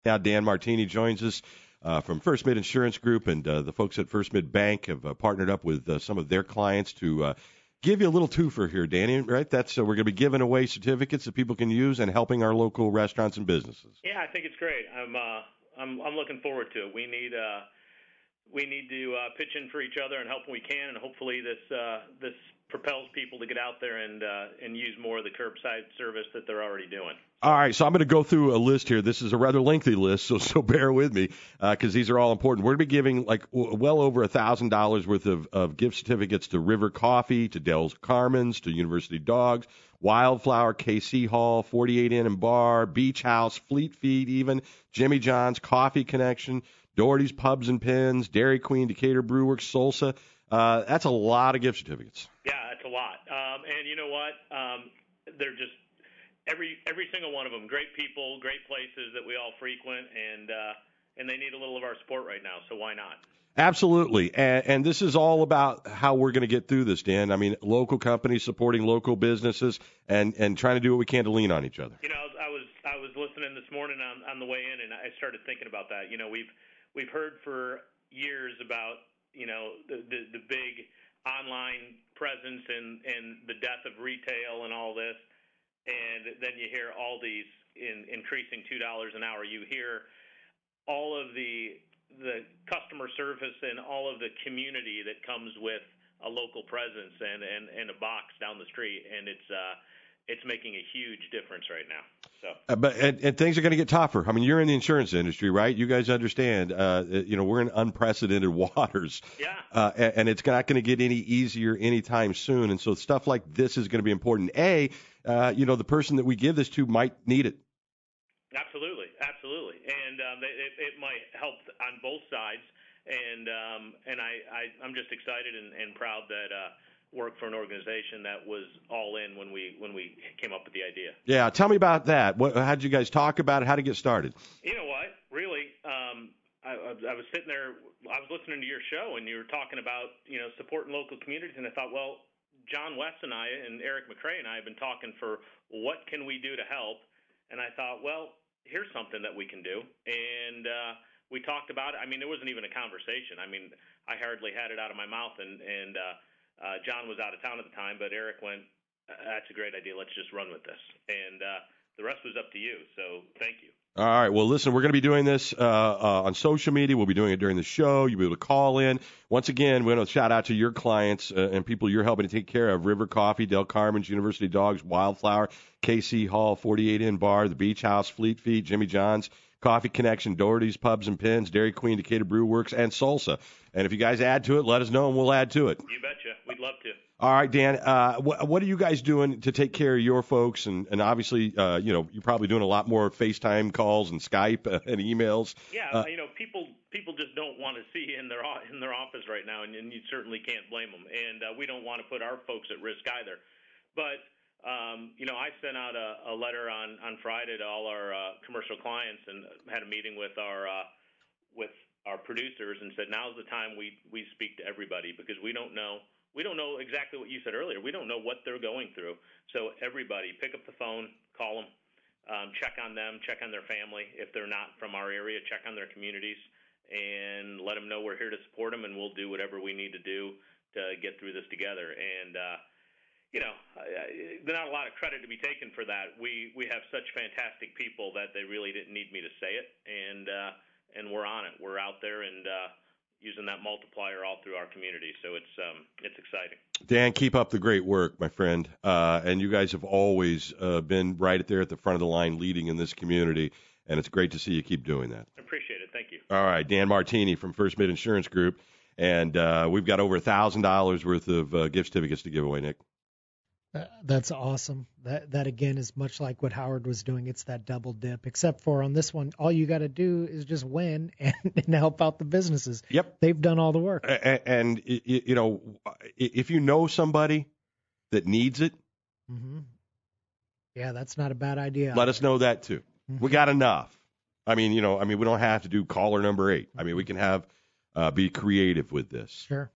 Now Dan Martini joins us from First Mid Insurance Group, and the folks at First Mid Bank have partnered up with some of their clients to give you a little twofer here, Danny. Right? That's we're going to be giving away certificates that people can use and helping our local restaurants and businesses. Yeah, I think it's great. I'm looking forward to it. We need to pitch in for each other and help when we can, and hopefully this propels people to get out there and use more of the curbside service that they're already doing. All right, so I'm going to go through a list here. This is a rather lengthy list, so bear with me because these are all important. We're going to be giving well over $1,000 worth of gift certificates to River Coffee, to Del Carmen's, to University Dogs, Wildflower, KC Hall, 48 Inn and Bar, Beach House, Fleet Feet, even Jimmy John's, Coffee Connection, Doherty's Pubs and Pins, Dairy Queen, Decatur Brew Works, Solsa. That's a lot of gift certificates. Yeah, that's a lot. And you know what? They're just every single one of them, great people, great places that we all frequent, and they need a little of our support right now, so why not? Absolutely, and this is all about how we're going to get through this, Dan. I mean, local companies supporting local businesses and trying to do what we can to lean on each other. You know, I was listening this morning on the way in, and I started thinking about that. You know, we've heard for years about, you know, the big online presence and the death of retail and all this, and then you hear Aldi's increasing $2 an hour. You hear all of the customer service and all of the community that comes with a local presence and a box down the street, and it's making a huge difference right now. So, but things are going to get tougher. I mean, you're in the insurance industry, right? You guys understand. You know, we're in unprecedented waters. Yeah. And it's not going to get any easier anytime soon. And so stuff like this is going to be important. You know, the person that we give this to might need it. Absolutely, and it might help on both sides. And I'm just excited and proud that work for an organization that was all in when we came up with the idea. Yeah, tell me about that. How did you guys talk about it? How to get started? You know what? Really, I was sitting there. I was listening to your show, and you were talking about, you know, supporting local communities, and I thought, well, John West and I and Eric McCray and I have been talking for what can we do to help, and I thought, well, here's something that we can do, and we talked about it. I mean, there wasn't even a conversation. I mean, I hardly had it out of my mouth, and John was out of town at the time, but Eric went, that's a great idea. Let's just run with this, and the rest was up to you. So thank you. All right. Well, listen, we're going to be doing this on social media. We'll be doing it during the show. You'll be able to call in. Once again, we're going to shout out to your clients and people you're helping to take care of. River Coffee, Del Carmen's, University Dogs, Wildflower, KC Hall, 48 Inn Bar, the Beach House, Fleet Feet, Jimmy John's, Coffee Connection, Doherty's Pubs and Pins, Dairy Queen, Decatur Brew Works, and Solsa. And if you guys add to it, let us know, and we'll add to it. You betcha. We'd love to. All right, Dan, what are you guys doing to take care of your folks? And obviously, you know, you're probably doing a lot more FaceTime calls and Skype and emails. Yeah, you know, people just don't want to see in their office right now, and you certainly can't blame them. And we don't want to put our folks at risk either. But you know, I sent out a letter on Friday to all our commercial clients and had a meeting with our producers and said, now's the time we speak to everybody, because we don't know exactly what you said earlier. We don't know what they're going through. So everybody, pick up the phone, call them, check on them, check on their family. If they're not from our area, check on their communities, and let them know we're here to support them, and we'll do whatever we need to do to get through this together. And you know, there's not a lot of credit to be taken for that. We have such fantastic people that they really didn't need me to say it, and we're on it. We're out there and using that multiplier all through our community. So it's exciting. Dan, keep up the great work, my friend. And you guys have always been right there at the front of the line leading in this community, and it's great to see you keep doing that. I appreciate it. Thank you. All right, Dan Martini from First Mid Insurance Group, and we've got over $1,000 worth of gift certificates to give away, Nick. That's awesome. That again is much like what Howard was doing. It's that double dip, except for on this one, all you got to do is just win and help out the businesses. Yep. They've done all the work. And you know, if you know somebody that needs it, yeah, that's not a bad idea. Let us know that too. We got enough. I mean, we don't have to do caller number 8. I mean, we can have be creative with this. Sure.